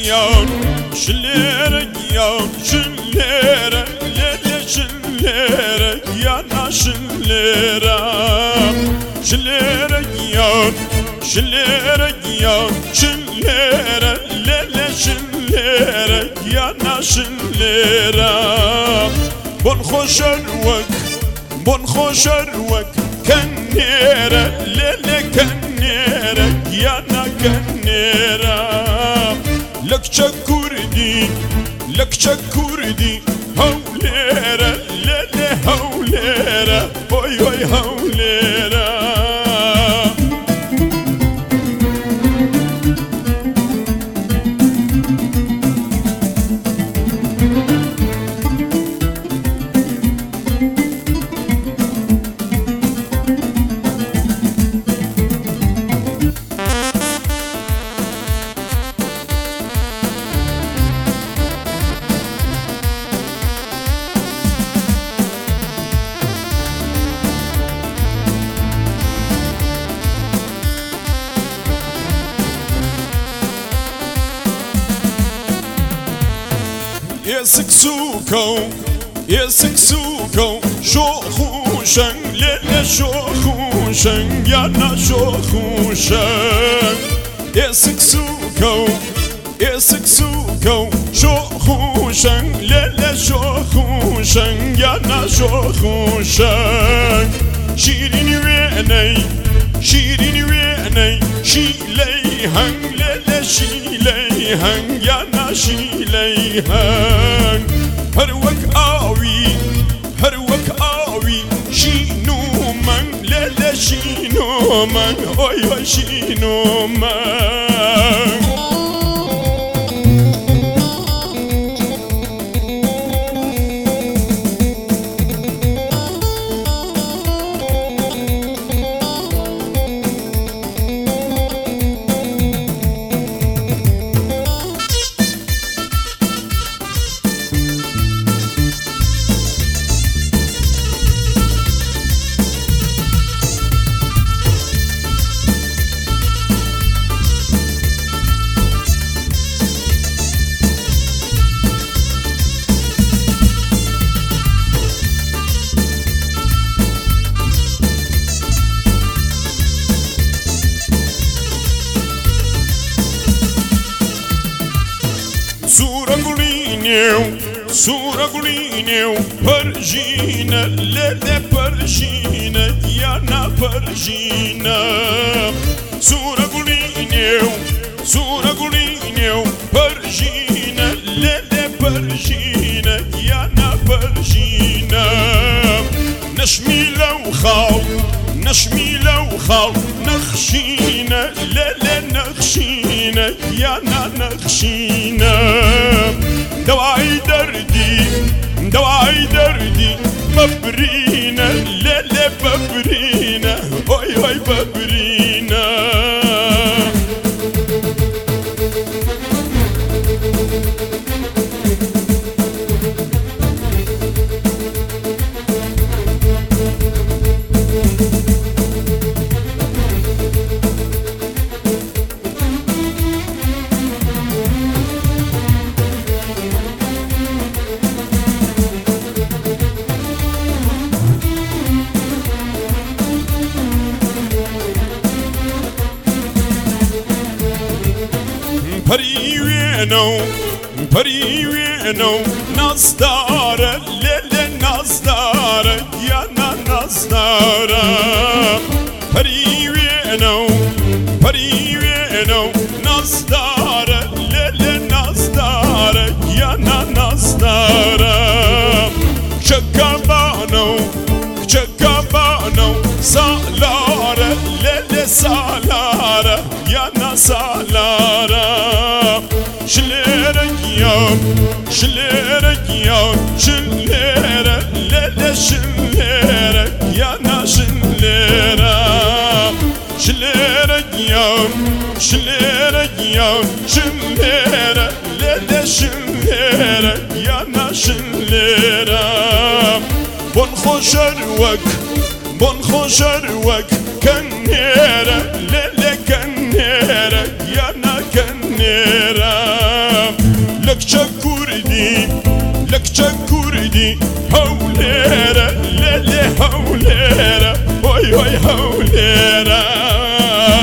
yar şillere yar şillere lele şillere yana şillere şillere yar şillere yar şillere lele şillere yana şillere bon خوشر وك bon خوشر وك كنيرة ليلة كنيرة يانا كنيرة لك كردي لك كردي هوليرة ليلة هوليرة اوي اوي هوليرة يسك سوكو شوخوشن ليلة شوخوشن يانا شوخوشن يسك سوكو شوخوشن ليلة شوخوشن يانا شوخوشن شيرين ويني شيليهن ليلة شيليهن يانا شيليهن هروك آوي شينو من ليلة شينو من اوي اوي شينو من Sura gulineu, Pergina, lele Pergina, Diana Pergina. Sura gulineu, Pergina, lele Pergina, Diana Pergina. نشمي لو خاو نخشينا ليلة نخشينا يانا نخشينا دواعي دردي ببرينا ليلة ببرينا اوي اوي ببرينا Parivieno, Nazdara, lele Nazdara, Diana Nazdara. Parivieno, Nazdara, lele Nazdara, Diana Nazdara. Chacabano, Salara, lele Salara, Diana Salara. Şillere yar, şillere lele şillere yana şillere. Şillere yar, şillere lele şillere yana şillere. Bon خوشر وك كنيرة ليلة كنيرة يانا كنيرة لك كردي لك كردي هوليرة للي هوليرة وي وي هوليرة